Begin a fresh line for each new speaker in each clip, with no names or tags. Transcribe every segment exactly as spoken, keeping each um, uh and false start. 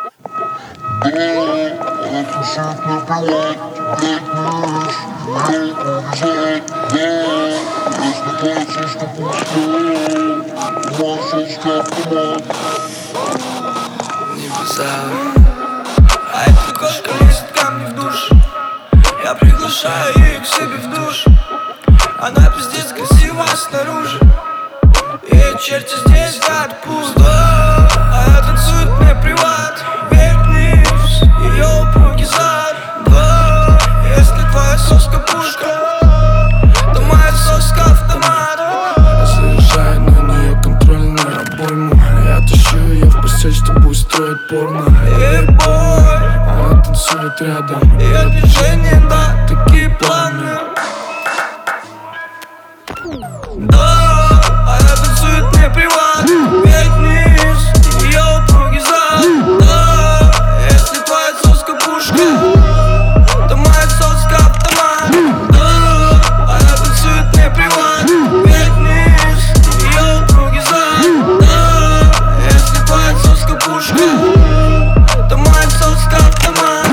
Да, это всех напевать, блять, мышь, елку вязать. Да, если платишь, то пустой, массовский автомат.
Небеса, а эта кошка лезет ко мне в душ. Я приглашаю ее к себе в душ. Она пиздец красивая снаружи, и черти здесь горят пусто. А я танцует мне приват, вверх-вниз, ее упругий зад. Да, если твоя соска пушка, то моя соска автомат. Я заряжаю на нее контрольную обойму. Я тащу ее в постель, чтобы устроить порно. Эй, бой, она танцует рядом, ее движения, да, такие плавные. Да, она танцует мне приват, вверх-вниз, ее упругий зад. Да, если твоя соска пушка, то моя соска автомат. Да, она танцует мне приват, вверх-вниз, ее упругий зад. Да, если твоя соска пушка, то моя соска автомат.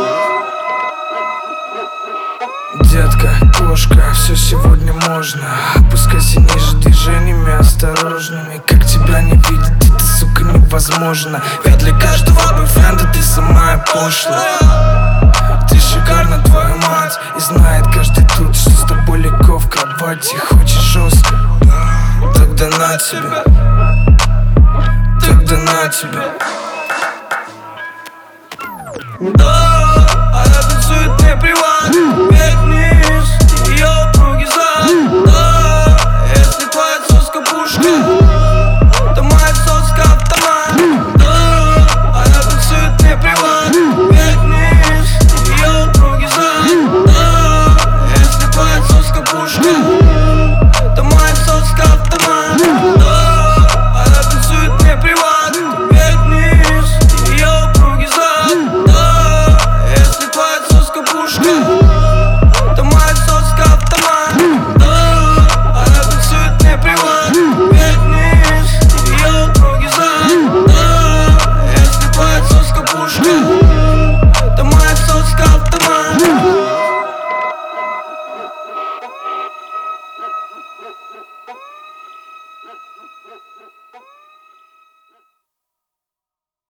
Детка, кошка, все сегодня можно. Опускайся ниже движениями осторожными. Как тебя не видеть, это, сука, невозможно. Ведь для каждого бойфренда ты самая пошлая. Ты шикарна, твою мать. И знает каждый тут, что с тобой легко в кровати. Хочешь жестко? Тогда на тебя. Тогда на тебя. Да.